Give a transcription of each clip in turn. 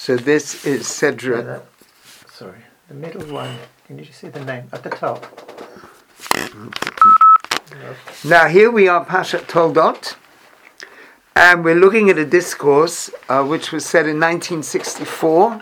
So this is Sedra. The middle one. Can you just see the name at the top? Now here we are, Pashat Toldot, and we're looking at a discourse which was said in 1964,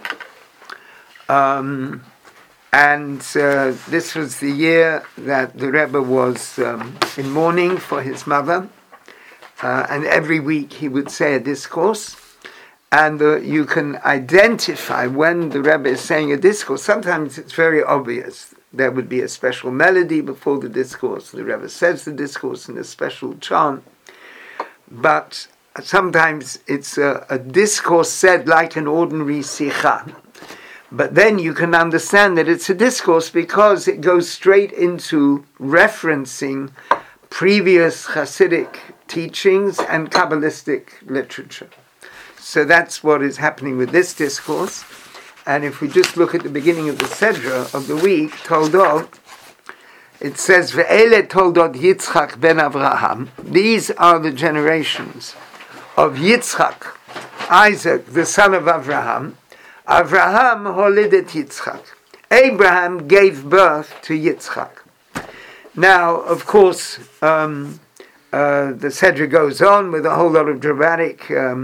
and this was the year that the Rebbe was in mourning for his mother, and every week he would say a discourse, and you can identify when the Rebbe is saying a discourse. Sometimes it's very obvious. There would be a special melody before the discourse. The Rebbe says the discourse in a special chant. But sometimes it's a discourse said like an ordinary sikha. But then you can understand that it's a discourse because it goes straight into referencing previous Hasidic teachings and Kabbalistic literature. So that's what is happening with this discourse. And if we just look at the beginning of the Sedra of the week, Toldot, it says, Ve'ele Toldot Yitzchak ben Avraham. These are the generations of Yitzchak, Isaac, the son of Avraham. Avraham holidet Yitzchak. Abraham gave birth to Yitzchak. Now, of course, the Sedra goes on with a whole lot of dramatic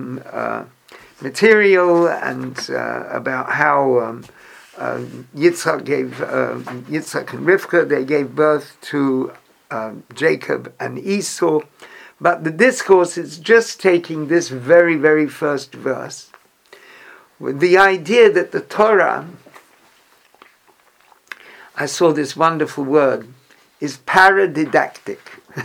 material and about how Yitzchak and Rivka, they gave birth to Jacob and Esau. But the discourse is just taking this very, very first verse with the idea that the Torah, I saw this wonderful word, is paradidactic.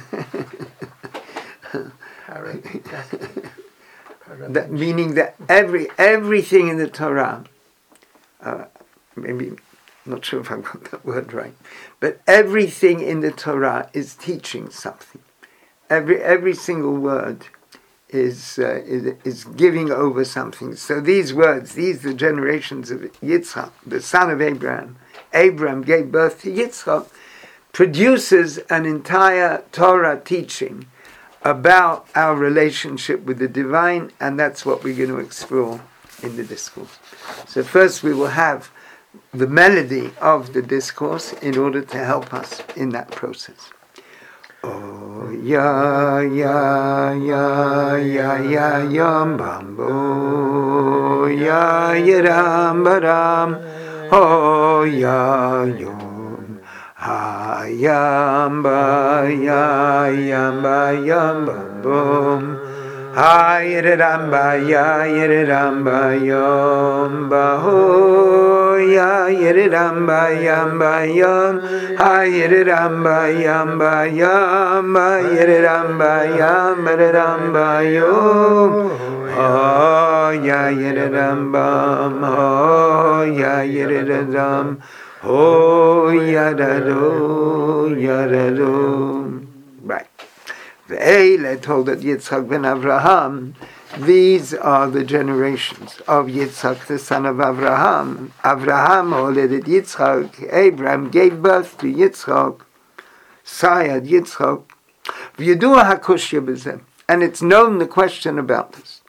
That meaning that everything in the Torah, maybe I'm not sure if I've got that word right, but everything in the Torah is teaching something. Every single word is giving over something. So these words, these are the generations of Yitzchak, the son of Abraham. Abraham gave birth to Yitzchak, produces an entire Torah teaching about our relationship with the divine, and that's what we're going to explore in the discourse. So first we will have the melody of the discourse in order to help us in that process. Oh ya ya ya ya ya yam bambo ya yiram baram oh ya yom hayam ba yam bam hayram ba yam ba ho ya yiram ba yam hayram ba yam yiram ba yom oh ya yiram bam oh ya yiram oh yadado. Right. Ve'ele Toldot Yitzchak ben Avraham. These are the generations of Yitzchak, the son of Avraham. Avraham holedet Yitzchak. Abraham gave birth to Yitzchak. Sired Yitzchak. V'yadua hakushya b'zeh. And it's known the question about this.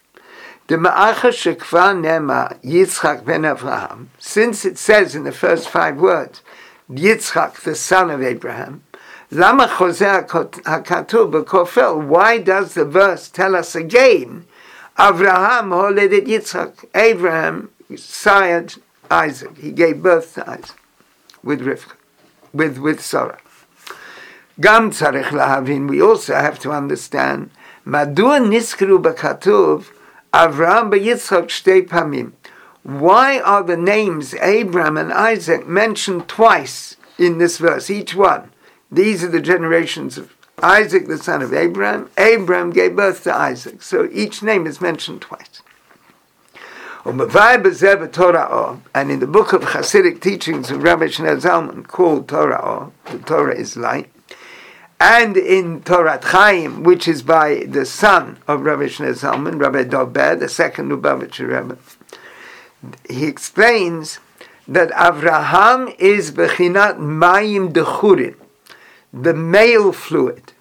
Yitzchak ben Avraham, since it says in the first 5 words, Yitzchak, the son of Abraham, Lama Choseh HaKatuv b'Kofel, why does the verse tell us again, Avraham holedet Yitzchak, Abraham sired Isaac, he gave birth to Isaac, with Rivka, with Sarah. Gam tzarech lahavin, we also have to understand, Madua niskru b'Katuv, Avraham b'Yitzchak shtei pamim. Why are the names Abraham and Isaac mentioned twice in this verse, each one? These are the generations of Isaac, the son of Abraham. Abraham gave birth to Isaac. So each name is mentioned twice. And in the book of Hasidic teachings of Rabbi Shneur Zalman called Torah, the Torah is light, and in Torat Chaim, which is by the son of Rabbi Shneur Zalman, Rabbi Dov Ber, the second Lubavitcher Rebbe, he explains that Avraham is bechinat mayim dechurim, the male fluid,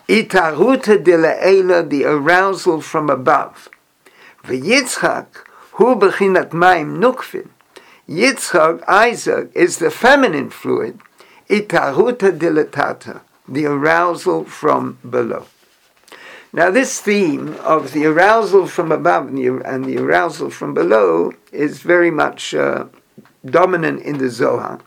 itaruta de la'ela, the arousal from above. V'Yitzchak hu bechinat mayim nukvin. Yitzchak, Isaac, is the feminine fluid, itaruta dilatata, the arousal from below. Now this theme of the arousal from above and the arousal from below is very much dominant in the Zohar.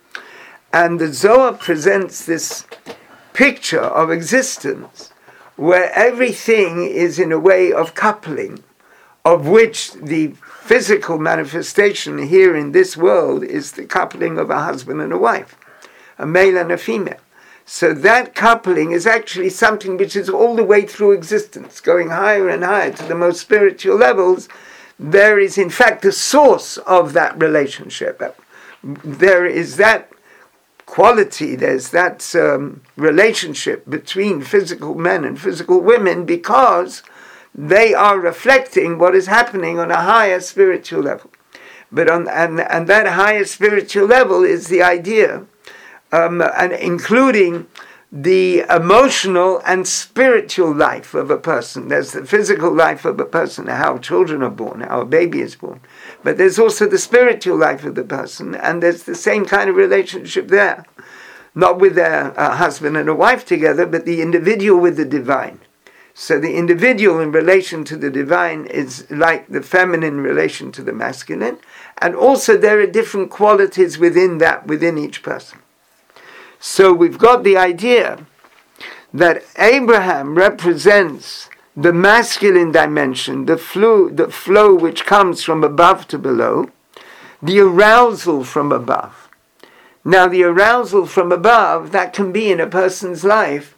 And the Zohar presents this picture of existence where everything is in a way of coupling, of which the physical manifestation here in this world is the coupling of a husband and a wife, a male and a female. So that coupling is actually something which is all the way through existence, going higher and higher to the most spiritual levels. There is in fact the source of that relationship. There is that quality, there's that relationship between physical men and physical women because they are reflecting what is happening on a higher spiritual level. But and that higher spiritual level is the idea, and including the emotional and spiritual life of a person. There's the physical life of a person, how children are born, how a baby is born. But there's also the spiritual life of the person, and there's the same kind of relationship there. Not with a husband and a wife together, but the individual with the divine. So the individual in relation to the divine is like the feminine relation to the masculine, and also there are different qualities within that, within each person. So we've got the idea that Abraham represents the masculine dimension, the flow which comes from above to below, the arousal from above. Now the arousal from above, that can be in a person's life.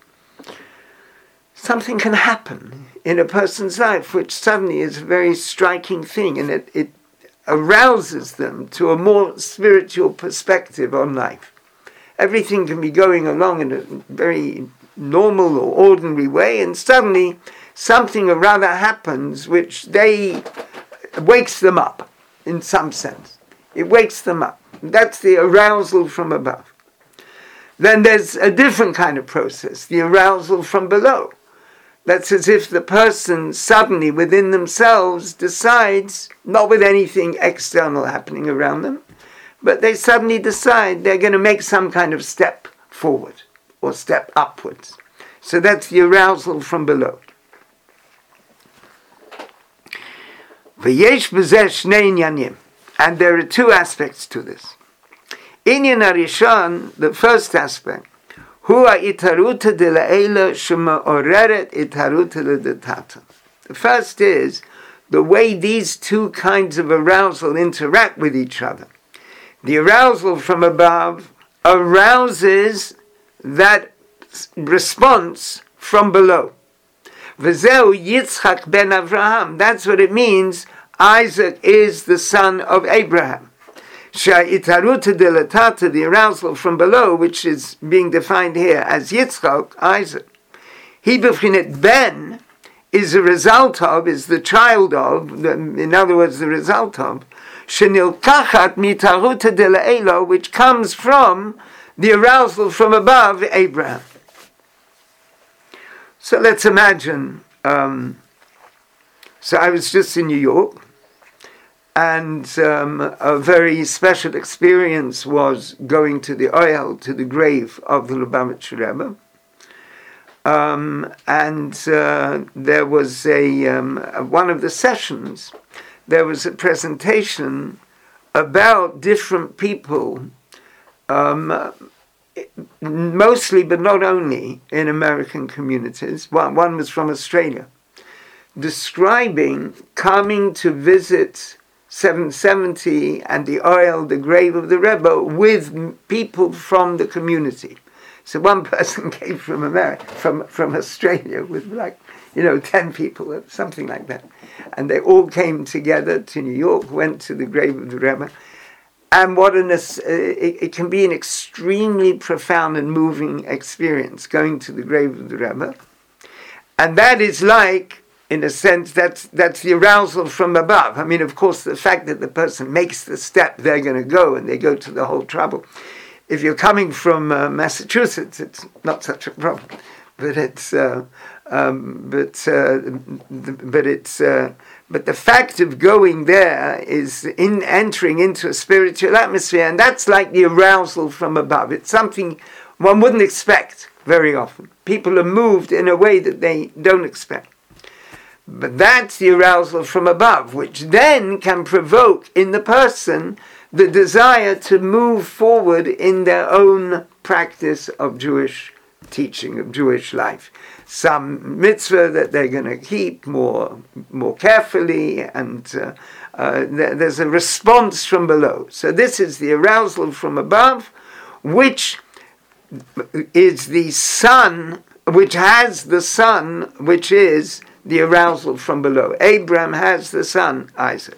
Something can happen in a person's life which suddenly is a very striking thing, and it arouses them to a more spiritual perspective on life. Everything can be going along in a very normal or ordinary way, and suddenly something or rather happens which wakes them up in some sense. It wakes them up. That's the arousal from above. Then there's a different kind of process, the arousal from below. That's as if the person suddenly within themselves decides, not with anything external happening around them, but they suddenly decide they're going to make some kind of step forward or step upwards. So that's the arousal from below. V'yesh b'zeh shnei inyanim. And there are two aspects to this. Inyan harishon, the first aspect, hu ha'itaruta de la'ela shema'oreret itaruta ledatata. The first is the way these two kinds of arousal interact with each other. The arousal from above arouses that response from below. V'zeu Yitzchak ben Avraham. That's what it means. Isaac is the son of Abraham. Sha'itaruta dilatata, the arousal from below, which is being defined here as Yitzchak, Isaac. He b'chinet ben is a result of, is the child of, in other words, the result of, shenilkachat mitaruta dila'ela, which comes from the arousal from above Abraham. So let's imagine, so I was just in New York, and a very special experience was going to the Ohel, to the grave of the Lubavitcher Rebbe. And there was one of the sessions, there was a presentation about different people, mostly but not only in American communities. One was from Australia, describing coming to visit 770 and the Ohel, the grave of the Rebbe, with people from the community. So one person came from America, from Australia, with 10 people, something like that. And they all came together to New York, went to the grave of the Rebbe. And it can be an extremely profound and moving experience, going to the grave of the Rebbe. And that is like, in a sense, that's the arousal from above. I mean, of course, the fact that the person makes the step, they're going to go, and they go to the whole trouble. If you're coming from Massachusetts, it's not such a problem. But But the fact of going there is entering into a spiritual atmosphere, and that's like the arousal from above. It's something one wouldn't expect very often. People are moved in a way that they don't expect. But that's the arousal from above, which then can provoke in the person the desire to move forward in their own practice of Jewish teaching, of Jewish life. Some mitzvah that they're going to keep more carefully, and there's a response from below. So this is the arousal from above, which is the sun, which has the sun, which is the arousal from below. Abraham has the son, Isaac.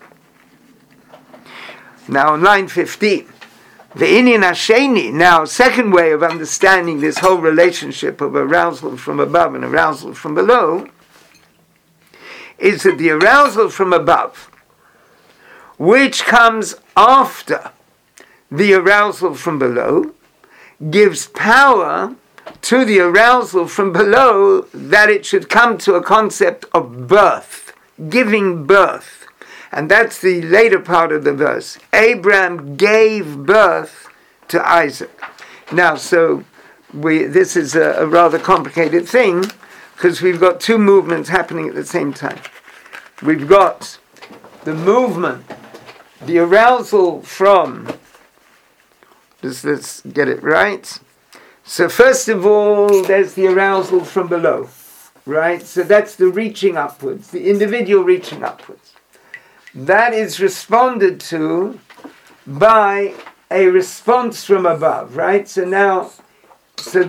Now on line 15, the Inyan Hasheni, now second way of understanding this whole relationship of arousal from above and arousal from below, is that the arousal from above, which comes after the arousal from below, gives power to the arousal from below that it should come to a concept of birth, giving birth. And that's the later part of the verse. Abraham gave birth to Isaac. Now, so this is a rather complicated thing, because we've got two movements happening at the same time. We've got the movement, the arousal from, let's get it right. So first of all, there's the arousal from below, right? So that's the reaching upwards, the individual reaching upwards. That is responded to by a response from above, right? So now, so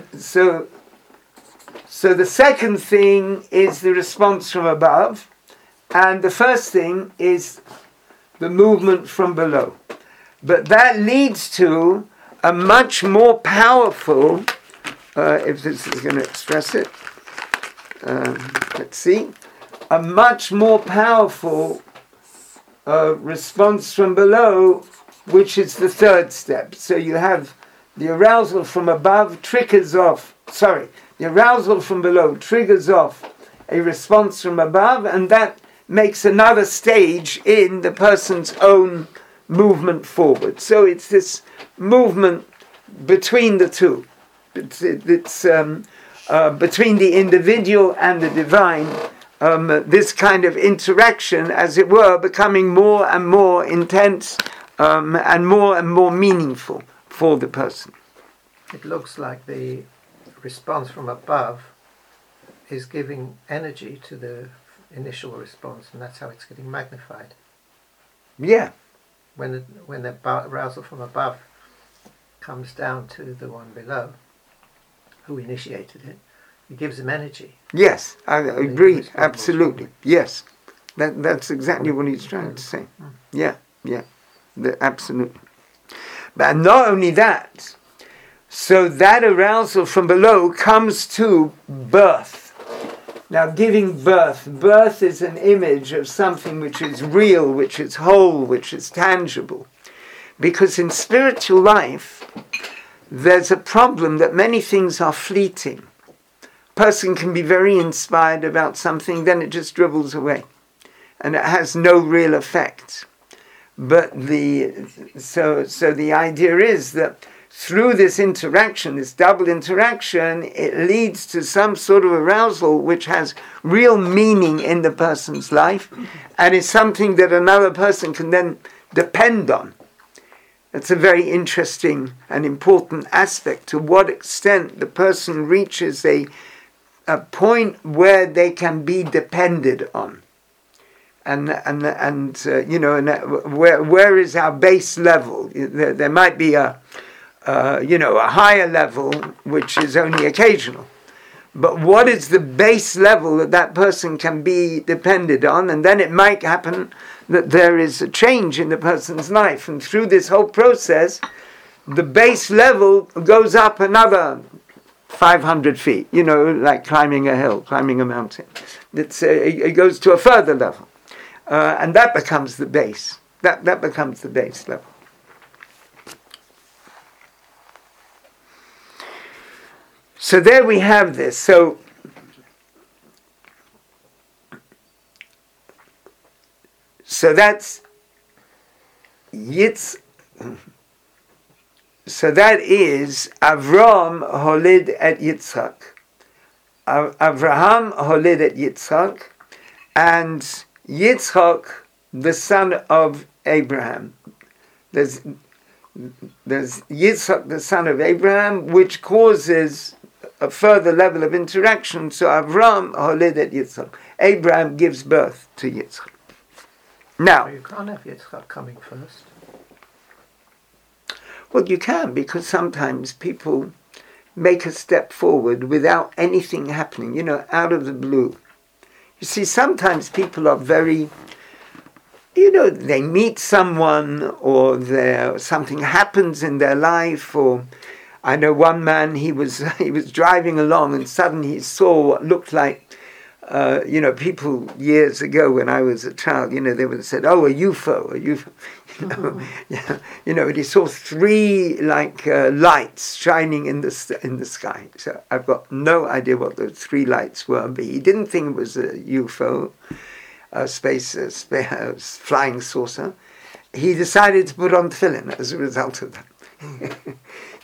the second thing is the response from above, and the first thing is the movement from below. But that leads to a much more powerful, if this is going to express it, let's see, a much more powerful response from below, which is the third step. So you have the arousal from above the arousal from below triggers off a response from above, and that makes another stage in the person's own movement forward. So it's this movement between the two. It's between the individual and the divine. This kind of interaction, as it were, becoming more and more intense and more meaningful for the person. It looks like the response from above is giving energy to the initial response, and that's how it's getting magnified. Yeah. When the arousal from above comes down to the one below, who initiated it, it gives them energy. Yes, I agree, absolutely. Yes, that's exactly what he's trying to say. Yeah, absolutely. But not only that, so that arousal from below comes to birth. Now, giving birth is an image of something which is real, which is whole, which is tangible. Because in spiritual life, there's a problem that many things are fleeting. Person can be very inspired about something, then it just dribbles away, and it has no real effect. But so the idea is that through this interaction, this double interaction, it leads to some sort of arousal which has real meaning in the person's life, and is something that another person can then depend on. It's a very interesting and important aspect, to what extent the person reaches a point where they can be depended on, and where is our base level? There might be a higher level which is only occasional, but what is the base level that person can be depended on? And then it might happen that there is a change in the person's life, and through this whole process, the base level goes up another 500 feet, like climbing a hill, climbing a mountain. It goes to a further level. And that becomes the base. That becomes the base level. So there we have this. So So that's So that is Avram holid et Yitzchak. Avraham holid et Yitzchak, and Yitzchak, the son of Abraham. There's Yitzchak, the son of Abraham, which causes a further level of interaction. So Avram holid et Yitzchak. Abraham gives birth to Yitzchak. Now, you can't have Yitzchak coming first. Well, you can, because sometimes people make a step forward without anything happening, out of the blue. You see, sometimes people are very, they meet someone, or something happens in their life, or I know one man, he was driving along and suddenly he saw what looked like, people years ago when I was a child, they would have said, "Oh, a UFO." And he saw three lights shining in the sky. So I've got no idea what those three lights were, but he didn't think it was a UFO, flying saucer. He decided to put on tefillin as a result of that.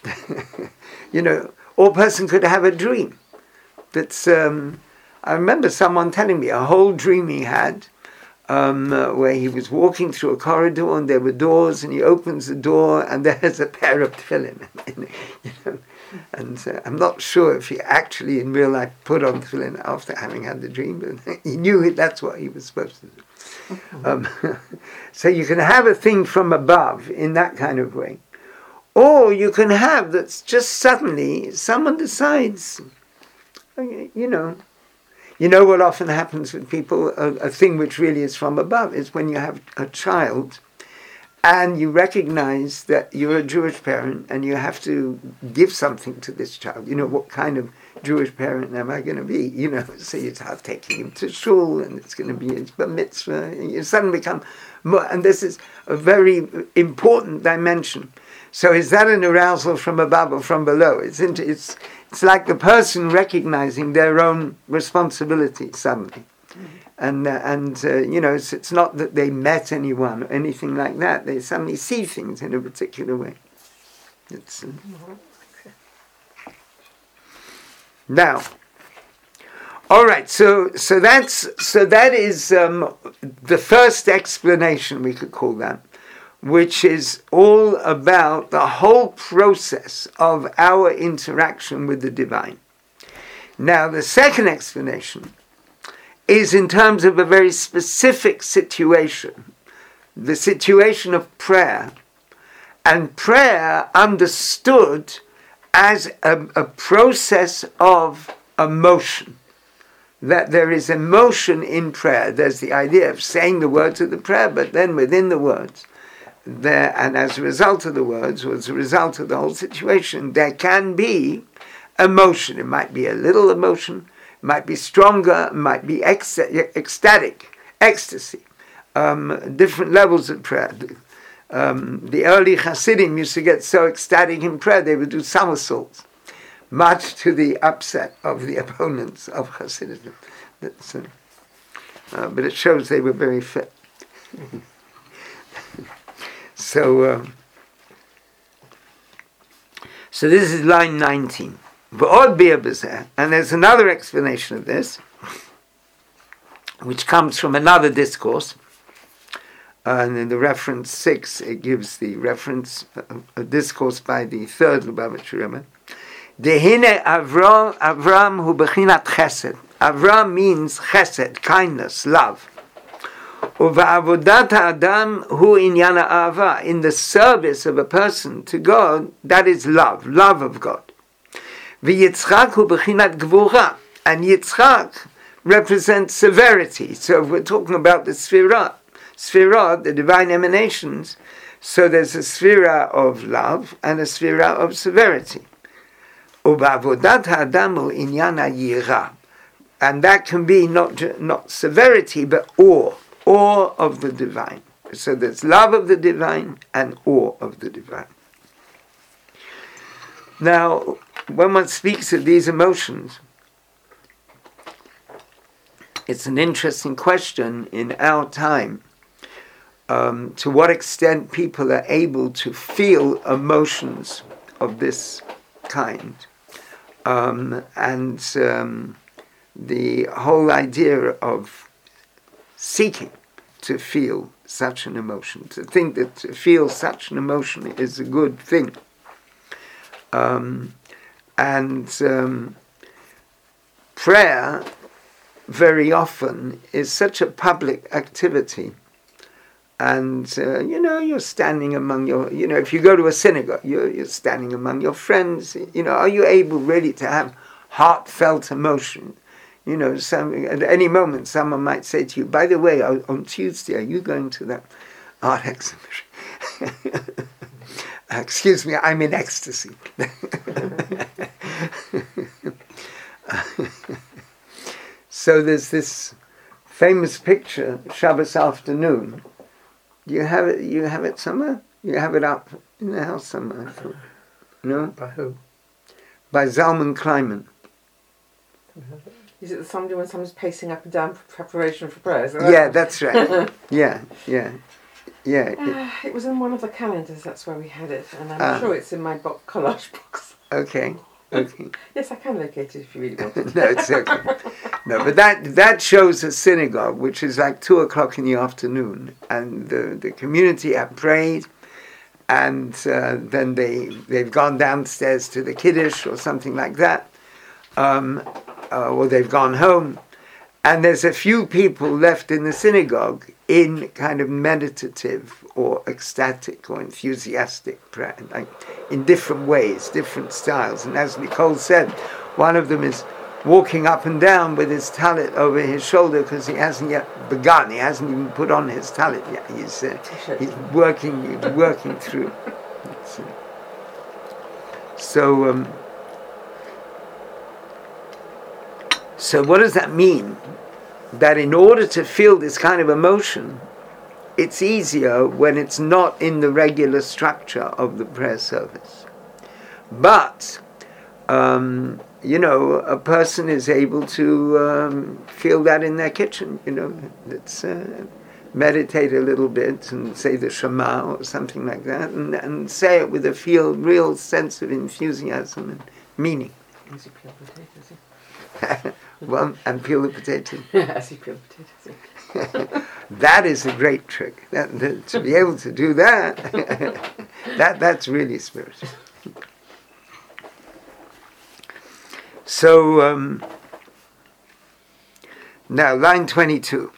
All person could have a dream. That's I remember someone telling me a whole dream he had, where he was walking through a corridor and there were doors, and he opens the door and there's a pair of tefillin. And I'm not sure if he actually in real life put on tefillin after having had the dream, but he knew that's what he was supposed to do. So you can have a thing from above in that kind of way. Or you can have that's just suddenly someone decides, what often happens with people, a thing which really is from above, is when you have a child and you recognize that you're a Jewish parent and you have to give something to this child. What kind of Jewish parent am I going to be? So you start taking him to shul, and it's going to be his bar mitzvah, and you suddenly become more, and this is a very important dimension. So is that an arousal from above or from below? It's like the person recognizing their own responsibility suddenly. And it's not that they met anyone or anything like that. They suddenly see things in a particular way. Now, all right. So that is the first explanation, we could call that, which is all about the whole process of our interaction with the divine. Now, the second explanation is in terms of a very specific situation, the situation of prayer, and prayer understood as a process of emotion, that there is emotion in prayer. There's the idea of saying the words of the prayer, but then within the words, there, and as a result of the words, or as a result of the whole situation, there can be emotion. It might be a little emotion, it might be stronger, it might be ecstatic, ecstasy, different levels of prayer. The early Hasidim used to get so ecstatic in prayer, they would do somersaults, much to the upset of the opponents of Hasidism. But it shows they were very fit. So this is line 19. And there's another explanation of this, which comes from another discourse. And in the reference 6, it gives the reference, a discourse by the third Lubavitcher Rebbe. Dehine Avram hu bechinat chesed. Avram means chesed, kindness, love. Uva'avodat ha'adam hu inyan ha'ava. In the service of a person to God, that is love of God. V'yitzchak hu bechinat gvura. And Yitzchak represents severity. So if we're talking about the Sfirah, the divine emanations, so there's a Sfirah of love and a Sfirah of severity. Uva'avodat ha'adam hu inyan ha'yira. And that can be not severity, but awe of the divine. So there's love of the divine and awe of the divine. Now, when one speaks of these emotions, it's an interesting question in our time, to what extent people are able to feel emotions of this kind. And the whole idea of seeking to feel such an emotion, to think that to feel such an emotion is a good thing. Prayer very often is such a public activity. And, you're standing among your, if you go to a synagogue, you're standing among your friends. Are you able really to have heartfelt emotion? At any moment someone might say to you, by the way, on Tuesday, are you going to that art exhibition? Excuse me, I'm in ecstasy. So there's this famous picture, Shabbos afternoon. You have it somewhere? You have it up in the house somewhere? No? By who? By Zalman Kleiman. Is it somebody when someone's pacing up and down for preparation for prayers? Yeah, that's right. Yeah. It was in one of the calendars, that's where we had it, and I'm sure it's in my collage box. Okay. Yes, I can locate it if you really want it. No, it's okay. No, but that shows a synagogue, which is like 2:00 in the afternoon, and the community have prayed, and then they've gone downstairs to the Kiddush or something like that, or they've gone home, and there's a few people left in the synagogue in kind of meditative or ecstatic or enthusiastic prayer, like in different ways, different styles. And as Nicole said, one of them is walking up and down with his talit over his shoulder because he hasn't yet begun. He hasn't even put on his talit yet. He's working through. So what does that mean? That in order to feel this kind of emotion, it's easier when it's not in the regular structure of the prayer service. But, a person is able to feel that in their kitchen, let's meditate a little bit and say the Shema or something like that, and say it with a real sense of enthusiasm and meaning. As you peel potatoes. Well, and peel the potato. As you peel potatoes. That is a great trick. To be able to do that, that's really spiritual. So, now line 22.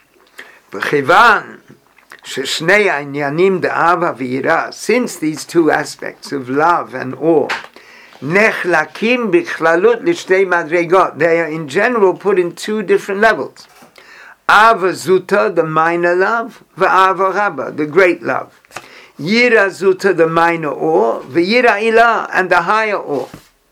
Since these two aspects of love and awe, they are in general put in two different levels. Ava Zuta, the minor love, V'ava Rabba, the great love. Yira Zuta, the minor awe, V'yira Ilah, and the higher awe.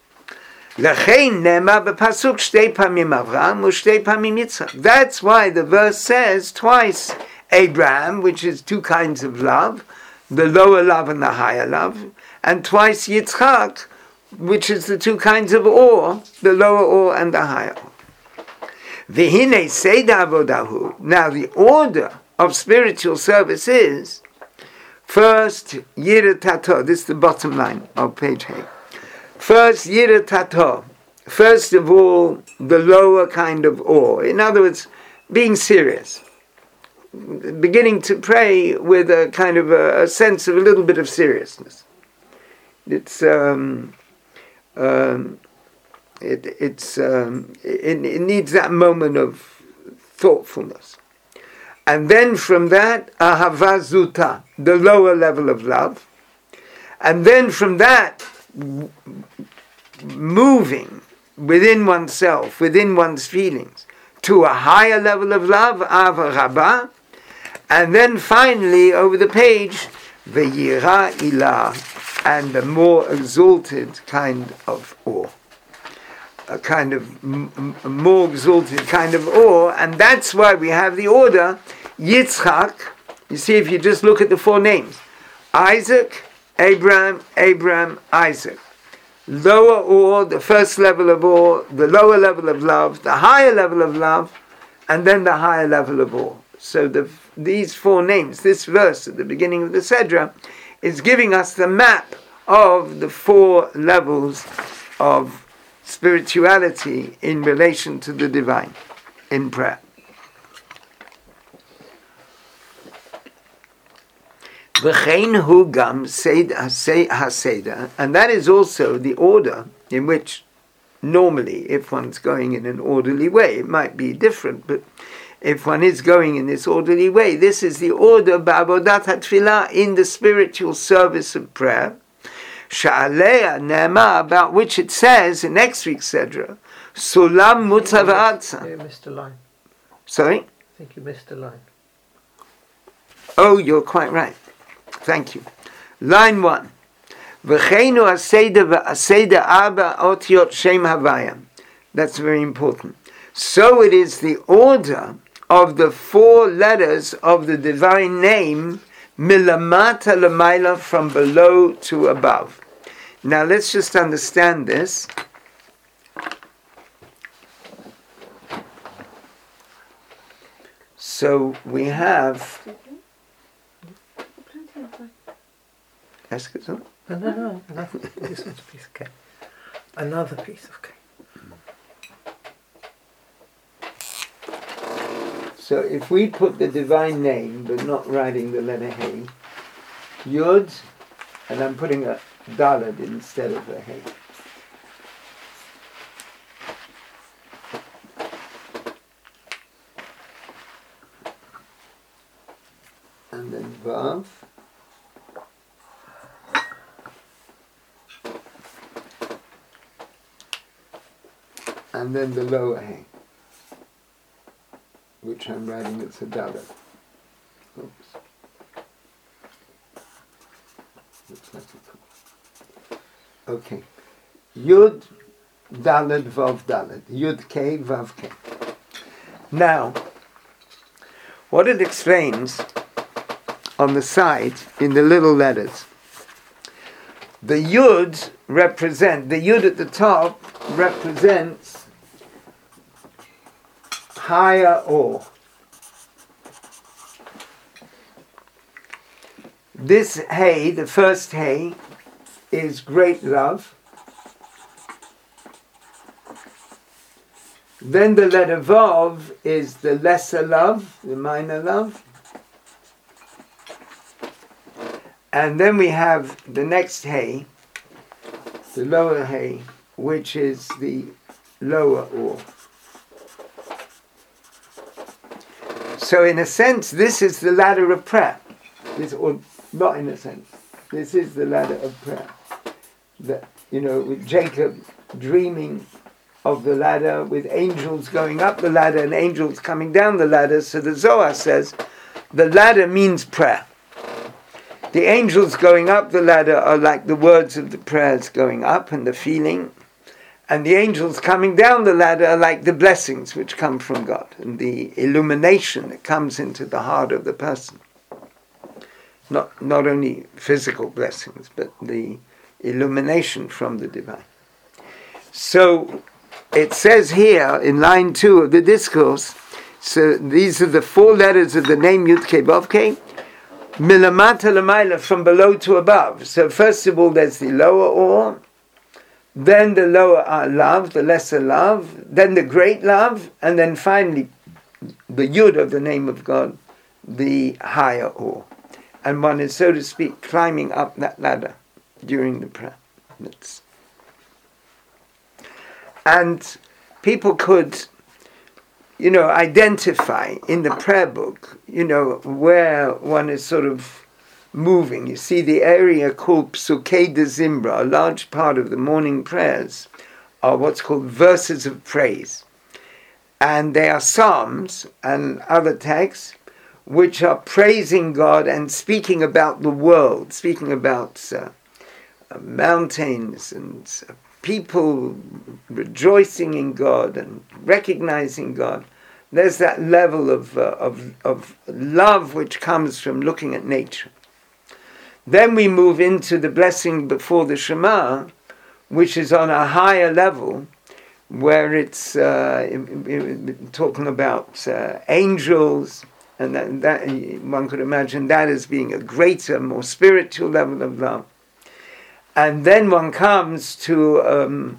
That's why the verse says twice Abraham, which is two kinds of love, the lower love and the higher love, and twice Yitzchak, which is the two kinds of awe, the lower awe and the higher awe. V'hinei seida avodahu. Now the order of spiritual service is first Yira Tato. This is the bottom line of page 8. First Yira Tato. First of all, the lower kind of awe. In other words, being serious. Beginning to pray with a kind of a sense of a little bit of seriousness. It needs that moment of thoughtfulness. And then from that, ahava zuta, the lower level of love. And then from that, moving within oneself, within one's feelings, to a higher level of love, ahava rabba. And then finally, over the page, v'yira ilah, and the more exalted kind of awe. A kind of more exalted kind of awe, and that's why we have the order Yitzchak. You see, if you just look at the four names, Isaac, Abraham, Isaac. Lower awe, the first level of awe, the lower level of love, the higher level of love, and then the higher level of awe. So the these four names, this verse at the beginning of the Sedra, is giving us the map of the four levels of spirituality in relation to the divine in prayer. V'chein hu gam haseder, and that is also the order in which normally, if one's going in an orderly way, it might be different, but if one is going in this orderly way, this is the order ba'avodat hatfilah, in the spiritual service of prayer, sha'aleya ne'ema, about which it says in next week's Sedra, sulam mutzav. You missed a line. Sorry? I think you missed a line. Oh, you're quite right. Thank you. Line 1. V'cheinu aseda arba otiot shem havaya. That's very important. So it is the order of the four letters of the divine name, milamata lamaila, from below to above. Now let's just understand this. So we have... Ask it so? No. This one's a piece of cake. Another piece of cake. So if we put the divine name, but not writing the letter Hey, Yud, and I'm putting a Daled instead of a Hey. And then Vav. And then the lower Hey, which I'm writing as a Dalet. Oops. Looks like a... Okay. Yud, Dalet, Vav, Dalet. Yud, K, Vav, K. Now, what it explains on the side, in the little letters, the Yud the Yud at the top represents higher or. This Hey, the first Hey, is great love. Then the letter Vav is the lesser love, the minor love. And then we have the next Hey, the lower Hey, which is the lower or. So in a sense, this is the ladder of prayer. Or not in a sense. This is the ladder of prayer. That, with Jacob dreaming of the ladder, with angels going up the ladder and angels coming down the ladder. So the Zohar says the ladder means prayer. The angels going up the ladder are like the words of the prayers going up and the feeling. And the angels coming down the ladder are like the blessings which come from God and the illumination that comes into the heart of the person. Not only physical blessings, but the illumination from the divine. So it says here in line 2 of the discourse, so these are the four letters of the name Yud Kei Vav Kei, milamata lamaila, from below to above. So first of all there's the lower or, then the lower love, the lesser love, then the great love, and then finally the Yud of the name of God, the higher or. And one is, so to speak, climbing up that ladder during the prayer. And people could, identify in the prayer book, where one is sort of moving. You see the area called Psukei de Zimbra, a large part of the morning prayers are what's called verses of praise. And they are psalms and other texts which are praising God and speaking about the world, speaking about mountains and people rejoicing in God and recognizing God. There's that level of love which comes from looking at nature. Then we move into the blessing before the Shema, which is on a higher level, where it's talking about angels And that one could imagine that as being a greater, more spiritual level of love. And then one comes to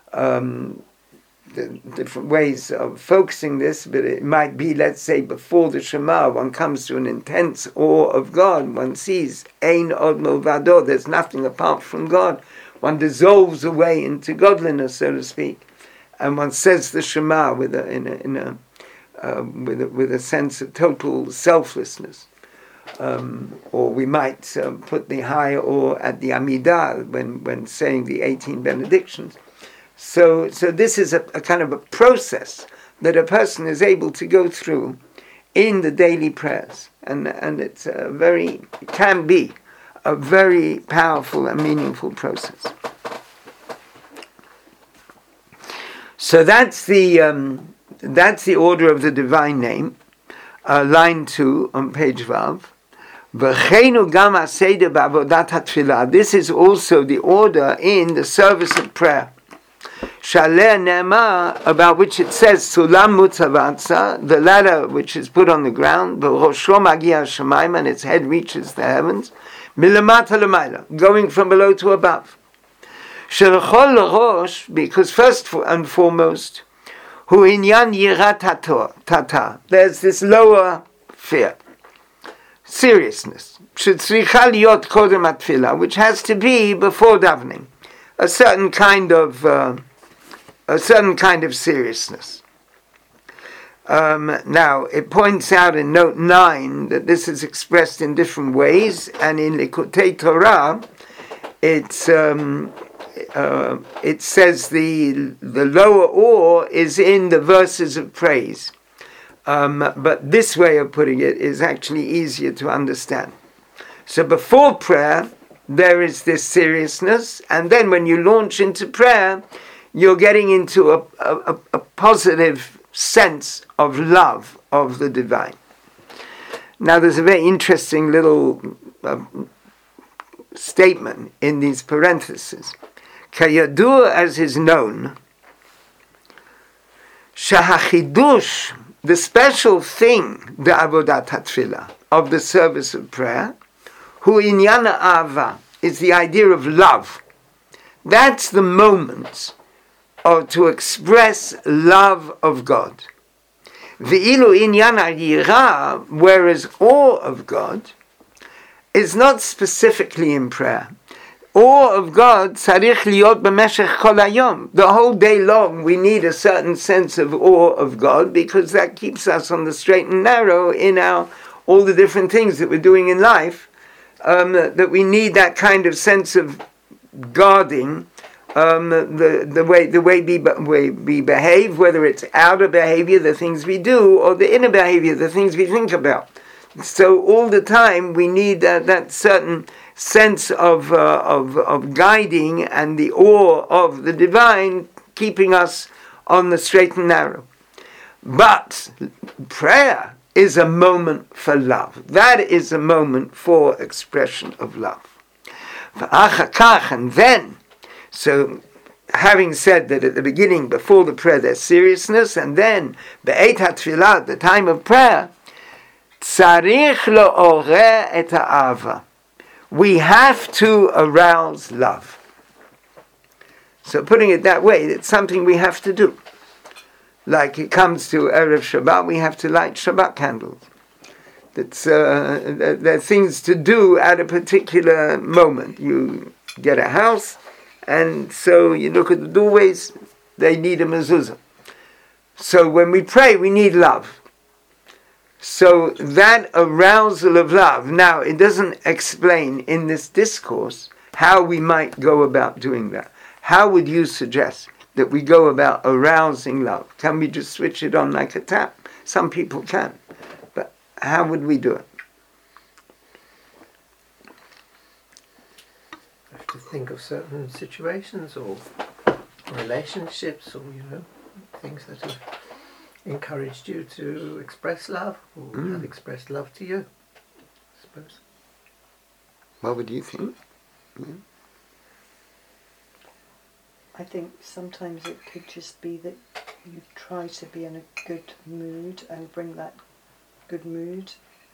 the different ways of focusing this, but it might be, let's say, before the Shema, one comes to an intense awe of God. One sees Ein Od Milvado, there's nothing apart from God. One dissolves away into godliness, so to speak, and one says the Shema with a sense of total selflessness. Or we might put the high awe at the Amidah when saying the 18 benedictions. So this is a kind of a process that a person is able to go through in the daily prayers, and it can be a very powerful and meaningful process. So that's the order of the divine name, line 2 on page Vav. This is also the order in the service of prayer, about which it says Sulam Mutzavatza, the ladder which is put on the ground, and its head reaches the heavens, Milamata Lamaila, going from below to above. Because first and foremost, Hu Inyan Yirat Tata, there's this lower fear, seriousness, which has to be before davening, a certain kind of seriousness. Now, it points out in note 9 that this is expressed in different ways, and in Likutei Torah, it says the lower awe is in the verses of praise. But this way of putting it is actually easier to understand. So before prayer, there is this seriousness, and then when you launch into prayer, you're getting into a positive sense of love of the divine. Now there's a very interesting little statement in these parentheses. Kayadu, as is known, shahachidush, the special thing, the avodat hatfilah, of the service of prayer, hu inyana ava, is the idea of love. That's the moment to express love of God. Ve'ilu inyana yira, whereas awe of God is not specifically in prayer. Awe of God, tzarich liot b'meshech kol hayom. The whole day long we need a certain sense of awe of God, because that keeps us on the straight and narrow in all the different things that we're doing in life, that we need that kind of sense of guarding the way we behave, whether it's outer behavior, the things we do, or the inner behavior, the things we think about. So all the time we need that certain sense of guiding and the awe of the divine, keeping us on the straight and narrow. But prayer is a moment for love. That is a moment for expression of love. And then, so having said that at the beginning, before the prayer, there's seriousness, and then be'et hatfilah, the time of prayer, tzarich lo'oreh et ha'ava. We have to arouse love. So putting it that way, it's something we have to do. Like it comes to Erev Shabbat, we have to light Shabbat candles. There are things to do at a particular moment. You get a house, and so you look at the doorways, they need a mezuzah. So when we pray, we need love. So that arousal of love, now it doesn't explain in this discourse how we might go about doing that. How would you suggest that we go about arousing love? Can we just switch it on like a tap? Some people can, but how would we do it? I have to think of certain situations or relationships, or things that have encouraged you to express love, or have expressed love to you, I suppose. What would you think? I think sometimes it could just be that you try to be in a good mood and bring that good mood.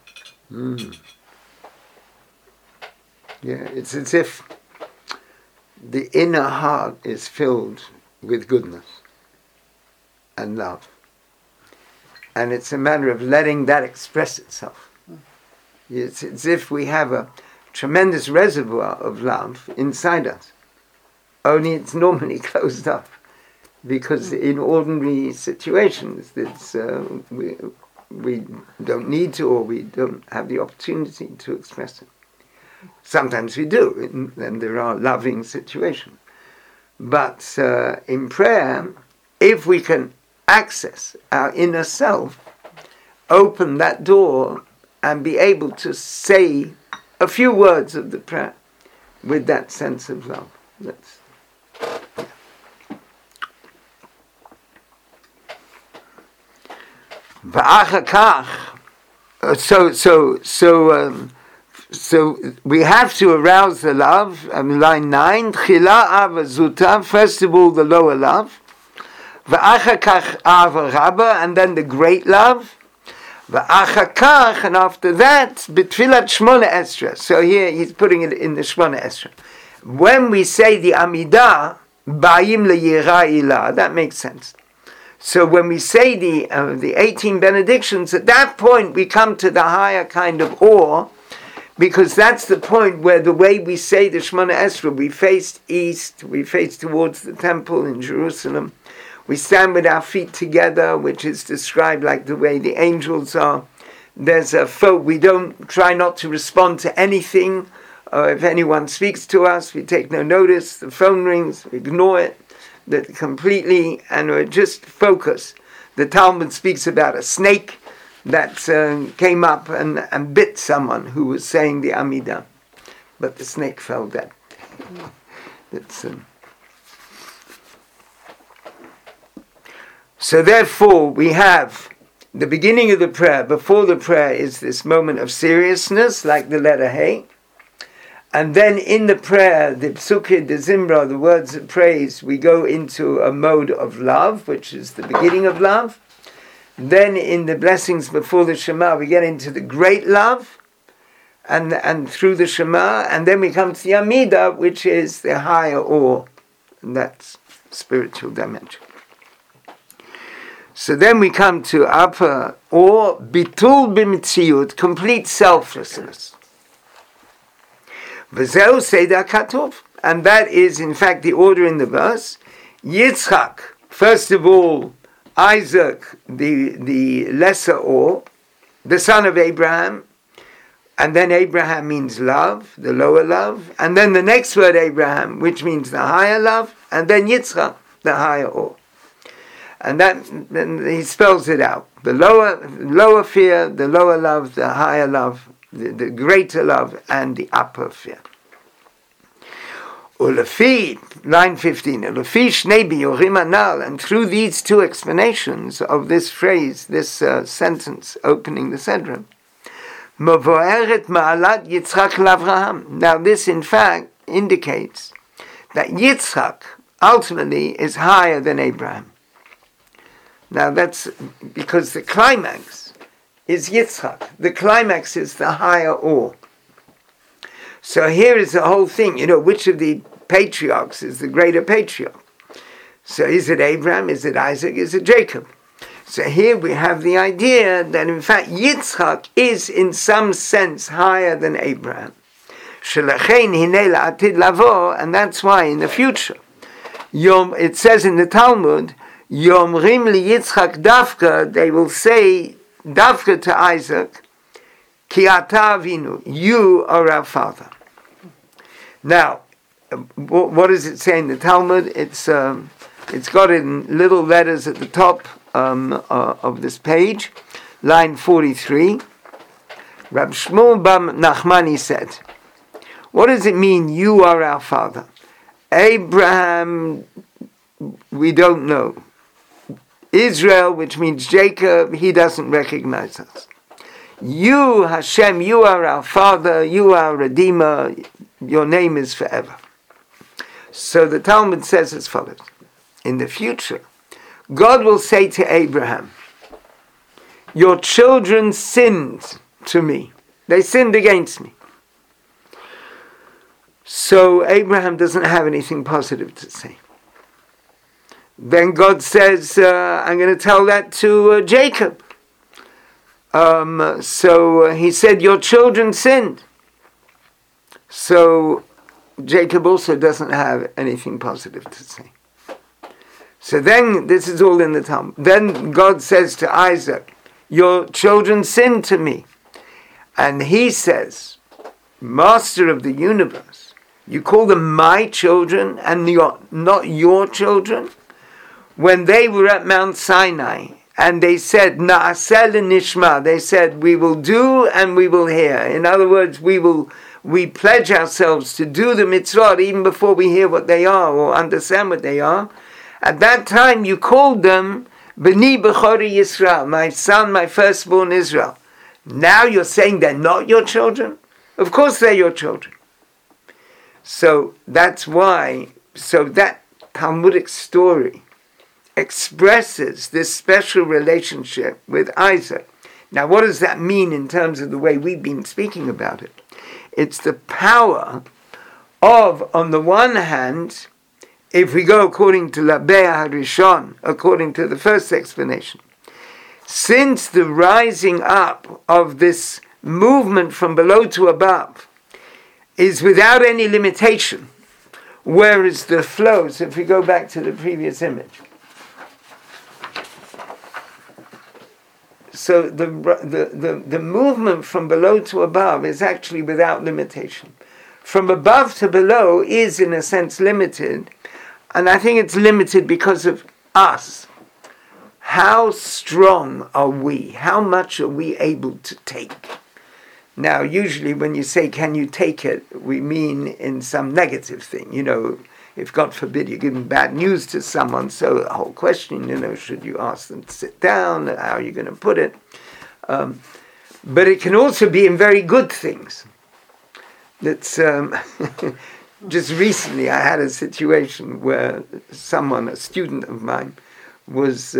Yeah, it's as if the inner heart is filled with goodness and love. And it's a matter of letting that express itself. It's as if we have a tremendous reservoir of love inside us. Only it's normally closed up. Because in ordinary situations, it's, we don't need to, or we don't have the opportunity to express it. Sometimes we do, and there are loving situations. But in prayer, if we can access our inner self, open that door, and be able to say a few words of the prayer with that sense of love. That's So we have to arouse the love. Line 9, Chila Ava Zuta, first of all the lower love, V'achakach Ava Rabba, and then the great love, V'achakach, and after that, B'tfilat Shmona Esra. So here he's putting it in the Shmona Esra. When we say the Amidah, Ba'im le'yira ilah, that makes sense. So when we say the 18 benedictions, at that point we come to the higher kind of awe, because that's the point where the way we say the Shemona Esrei, we face east, we face towards the temple in Jerusalem, we stand with our feet together, which is described like the way the angels are. There's a folk, we don't try not to respond to anything. If anyone speaks to us, we take no notice. The phone rings, we ignore it completely, and we just focus. The Talmud speaks about a snake that came up and bit someone who was saying the Amidah, but the snake fell dead. So therefore we have the beginning of the prayer. Before the prayer is this moment of seriousness, like the letter Hey. And then in the prayer, the Psukei de Zimra, the words of praise, we go into a mode of love, which is the beginning of love. Then in the blessings before the Shema, we get into the great love, and through the Shema, and then we come to the Amidah, which is the higher awe, and that's spiritual dimension. So then we come to upper awe, bitul b'mitziut, complete selflessness. V'zeu seder katov, and that is in fact the order in the verse. Yitzchak, first of all, Isaac, the lesser or, the son of Abraham, and then Abraham means love, the lower love, and then the next word Abraham, which means the higher love, and then Yitzchak, the higher or. And then he spells it out. The lower fear, the lower love, the higher love, the greater love, and the upper fear. Ulefi, line 15, Ulefi shnei biyorim anal, and through these two explanations of this phrase, this sentence opening the Sedron, Mavoeret ma'alat Yitzchak l'Avraham. Now this in fact indicates that Yitzchak ultimately is higher than Abraham. Now that's because the climax is Yitzchak. The climax is the higher awe. So here is the whole thing, which of the patriarchs is the greater patriarch? So is it Abraham, is it Isaac, is it Jacob? So here we have the idea that in fact Yitzchak is in some sense higher than Abraham. And that's why in the future, it says in the Talmud, Yomrim li Yitzchak Davka, they will say Davka to Isaac, Ki ata avinu, you are our father. Now, what does it say in the Talmud? It's got in little letters at the top of this page, line 43. Rab Shmuel Bar Nachmani said, what does it mean, you are our father? Abraham, we don't know. Israel, which means Jacob, he doesn't recognize us. You, Hashem, you are our Father, you are our Redeemer, your name is forever. So the Talmud says as follows. In the future, God will say to Abraham, your children sinned to me. They sinned against me. So Abraham doesn't have anything positive to say. Then God says, I'm going to tell that to Jacob. So he said, your children sinned. So Jacob also doesn't have anything positive to say. So then, this is all in the Talmud. Then God says to Isaac, your children sinned to me. And he says, Master of the universe, you call them my children and not your children? When they were at Mount Sinai and they said, Na'aseh nishma, they said, we will do and we will hear. In other words, we pledge ourselves to do the mitzvot even before we hear what they are or understand what they are. At that time you called them B'ni Bechori Yisrael, my son, my firstborn Israel. Now you're saying they're not your children? Of course they're your children. So that's why, so that Talmudic story expresses this special relationship with Isaac. Now what does that mean in terms of the way we've been speaking about it? It's the power of, on the one hand, if we go according to Labeh HaRishon, according to the first explanation, since the rising up of this movement from below to above is without any limitation, whereas the flow, so if we go back to the previous image, so the movement from below to above is actually without limitation. From above to below is in a sense limited, and I think it's limited because of us. How strong are we? How much are we able to take? Now, usually when you say, can you take it, we mean in some negative thing. You know, if God forbid you're giving bad news to someone, so the whole question, you know, should you ask them to sit down? How are you going to put it? But it can also be in very good things. That's just recently I had a situation where someone, a student of mine, was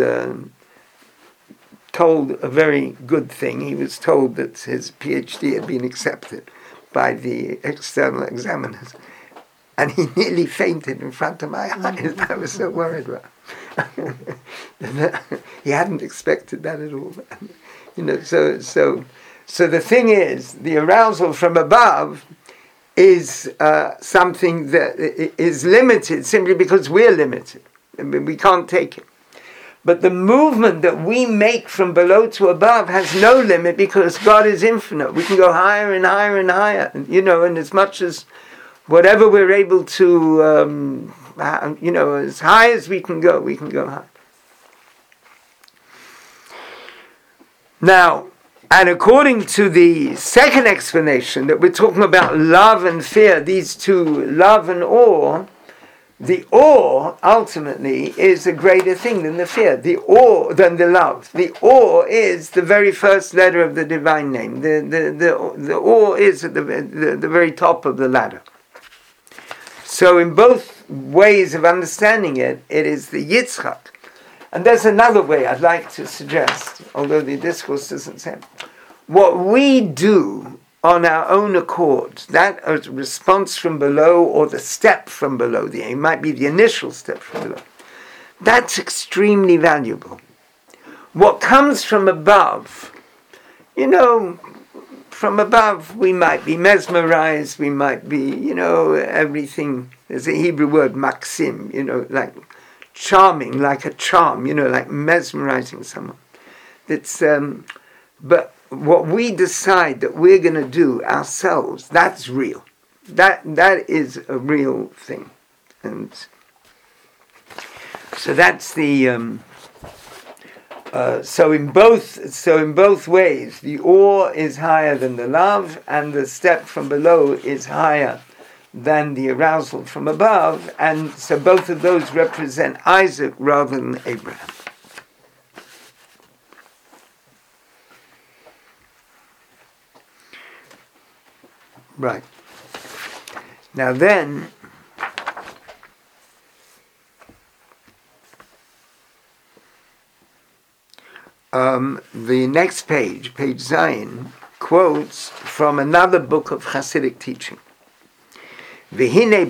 told a very good thing. He was told that his PhD had been accepted by the external examiners. And he nearly fainted in front of my eyes. I was so worried about it. He hadn't expected that at all. You know, so the thing is, the arousal from above is something that is limited simply because we're limited. I mean, we can't take it. But the movement that we make from below to above has no limit because God is infinite. We can go higher and higher and higher. You know, and as much as whatever we're able to, you know, as high as we can go high. Now, and according to the second explanation that we're talking about love and fear, these two, love and awe, the awe ultimately is a greater thing than the fear, the awe than the love. The awe is the very first letter of the divine name. The awe is at the very top of the ladder. So in both ways of understanding it, it is the Yitzchak. And there's another way I'd like to suggest, although the discourse doesn't say it. What we do on our own accord, that response from below or the step from below, it might be the initial step from below, that's extremely valuable. What comes from above, you know, from above we might be mesmerized, we might be, you know, everything, there's a Hebrew word, maksim, you know, like charming, like a charm, you know, like mesmerizing someone. It's, but what we decide that we're going to do ourselves, that's real. That is a real thing. And so that's the so in both ways, the awe is higher than the love, and the step from below is higher than the arousal from above, and so both of those represent Isaac rather than Abraham. Right. Now then, the next page, page Zion, quotes from another book of Hasidic teaching. In one of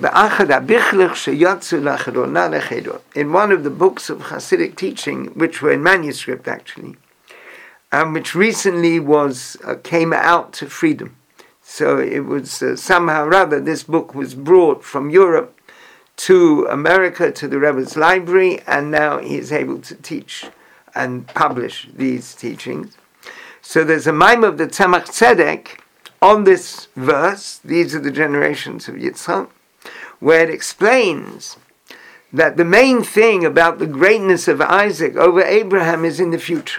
the books of Hasidic teaching, which were in manuscript actually, which recently came out to freedom. So it was somehow or other, this book was brought from Europe to America, to the Rebbe's library, and now he is able to teach and publish these teachings. So there's a mime of the Tzemach Tzedek on this verse, these are the generations of Yitzchak, where it explains that the main thing about the greatness of Isaac over Abraham is in the future.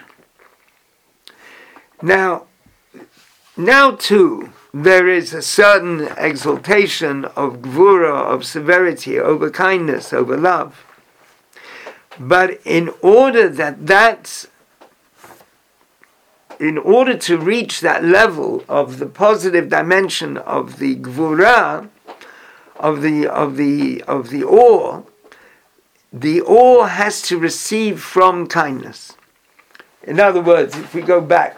Now too, there is a certain exaltation of gvura, of severity, over kindness, over love. But in order to reach that level of the positive dimension of the gvura, of the awe has to receive from kindness. In other words, if we go back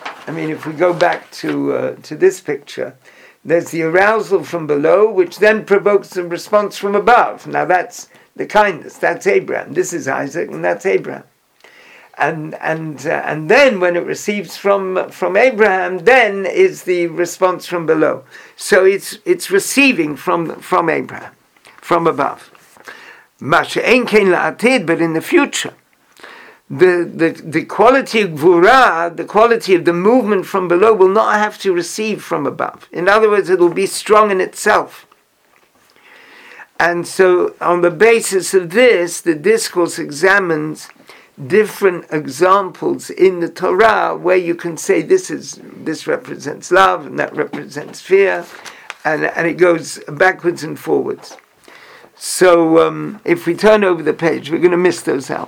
to this picture, there's the arousal from below, which then provokes a response from above. Now that's the kindness. That's Abraham. This is Isaac, and that's Abraham. And then when it receives from Abraham, then is the response from below. So it's receiving from Abraham, from above. But in the future, the quality of gvura, the quality of the movement from below, will not have to receive from above. In other words, it will be strong in itself. And so on the basis of this, the discourse examines different examples in the Torah where you can say this represents love and that represents fear, and it goes backwards and forwards. So if we turn over the page, we're going to miss those out.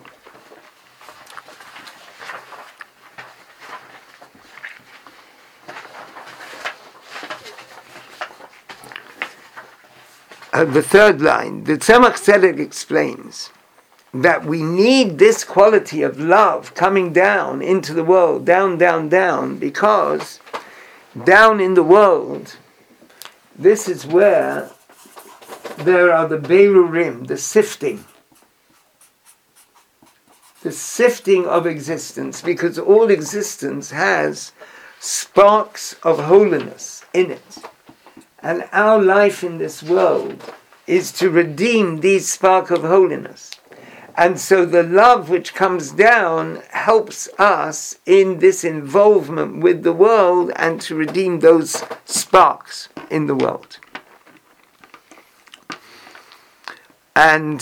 The third line, the Tzemach Tzedek explains that we need this quality of love coming down into the world, down, down, down, because down in the world, this is where there are the Beirurim, the sifting of existence, because all existence has sparks of holiness in it. And our life in this world is to redeem these sparks of holiness. And so the love which comes down helps us in this involvement with the world and to redeem those sparks in the world. And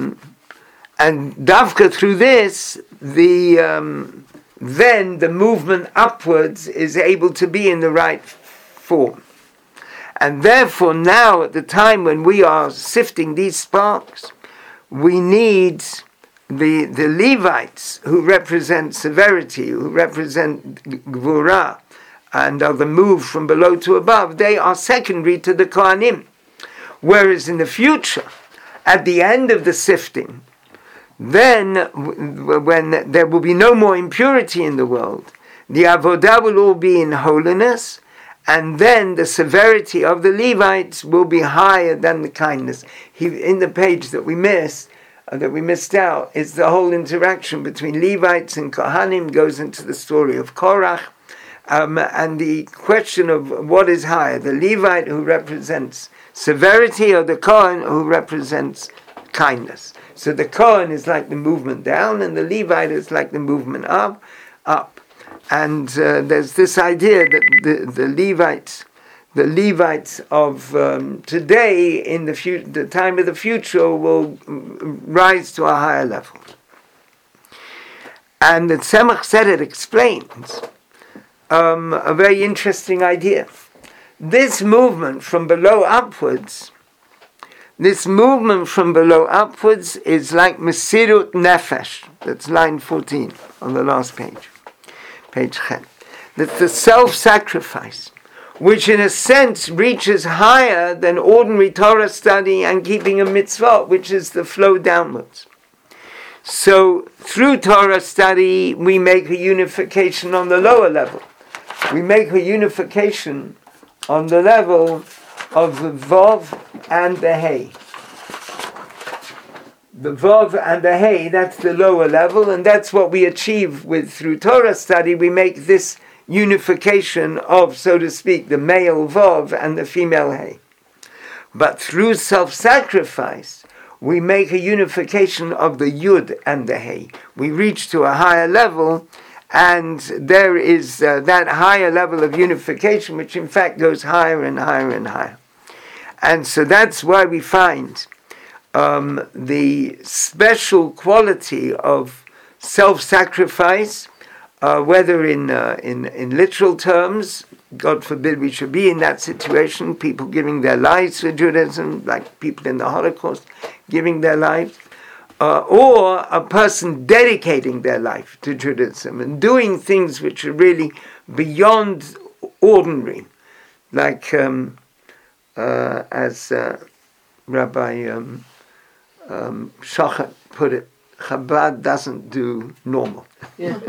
Davka through this, then the movement upwards is able to be in the right form. And therefore now, at the time when we are sifting these sparks, we need the Levites, who represent severity, who represent Gvura, and are the move from below to above. They are secondary to the Kohanim. Whereas in the future, at the end of the sifting, then when there will be no more impurity in the world, the Avodah will all be in holiness, and then the severity of the Levites will be higher than the kindness. In the page that we missed out, is the whole interaction between Levites and Kohanim, goes into the story of Korach, and the question of what is higher, the Levite who represents severity or the Kohen who represents kindness. So the Kohen is like the movement down, and the Levite is like the movement up. And there's this idea that the Levites of today, in the time of the future, will rise to a higher level. And the Tzemach Tzedek explains a very interesting idea. This movement from below upwards is like Mesirut Nefesh. That's line 14 on the last page. Page Chet. That's the self-sacrifice, which in a sense reaches higher than ordinary Torah study and keeping a mitzvah, which is the flow downwards. So through Torah study, we make a unification on the lower level. We make a unification on the level of the Vav and the Hey. The Vav and the Hey, that's the lower level, and that's what we achieve through Torah study. We make this unification of, so to speak, the male Vav and the female Hey. But through self-sacrifice, we make a unification of the Yud and the Hey. We reach to a higher level, and there is that higher level of unification, which in fact goes higher and higher and higher. And so that's why we find the special quality of self-sacrifice, whether in literal terms, God forbid we should be in that situation, people giving their lives for Judaism, like people in the Holocaust giving their lives, or a person dedicating their life to Judaism and doing things which are really beyond ordinary, like as Rabbi Shochet put it, Chabad doesn't do normal. Yeah.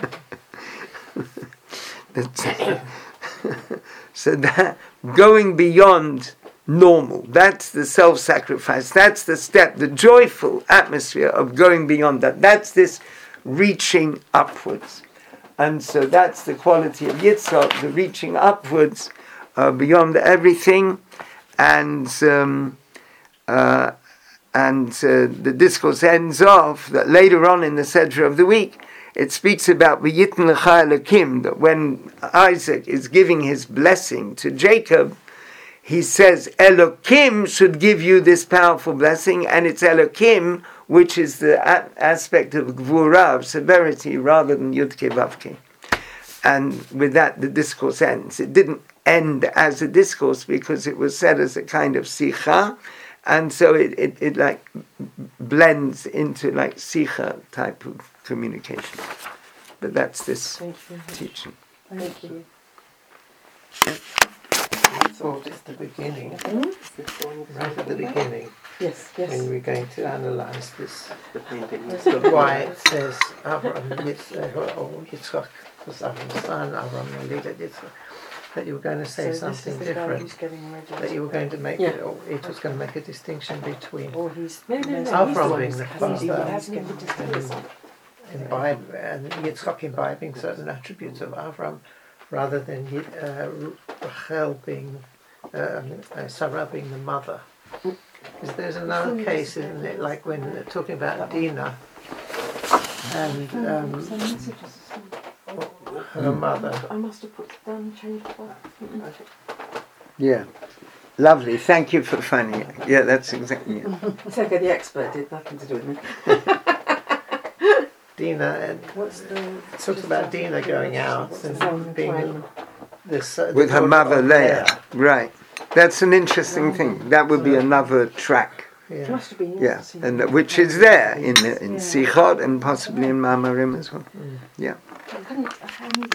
So that going beyond normal, that's the self-sacrifice, that's the step, the joyful atmosphere of going beyond that. That's this reaching upwards. And so that's the quality of Yitzhak, the reaching upwards beyond everything. And the discourse ends off that later on in the Seder of the week, it speaks about V'yitn lecha Elokim, that when Isaac is giving his blessing to Jacob, he says Elokim should give you this powerful blessing, and it's Elokim which is the aspect of Gvura, of severity, rather than Yudke Vavke. And with that, the discourse ends. It didn't end as a discourse because it was said as a kind of Sicha, and so it like blends into like Sicha type of communication. But that's this teaching. Thank you. Thought at the beginning, Mm-hmm. right at the beginning, Yes, when yes. we're going to analyse this, why it says Avram Yitzchak was Avram's son, Avram Yolida Yitzchak, that you were going to say So something this is the guy different, who's getting ready. that you were going to make Yeah. it, or it was going to make a distinction between Or he's no, Avram he's the one being who's the having father he hasn't even discovered this. and Yitzchak imbibing certain attributes of Avram, rather than Rachel being, Sarah being the mother. Because there's another case, isn't it, like when they're talking about Dinah and her mother. I must have put it down and changed it back. Yeah. Lovely. Thank you for finding it. Yeah, that's exactly it. It's okay, the expert did nothing to do with me. Dinah, and What's the it talks about Dinah going out and being this With her mother Leah. Right. That's an interesting thing. That would be another track. It Yeah. must have been Yeah. yours. And which is there in Sichot and possibly in Mamarim as well. Yeah. I couldn't, I need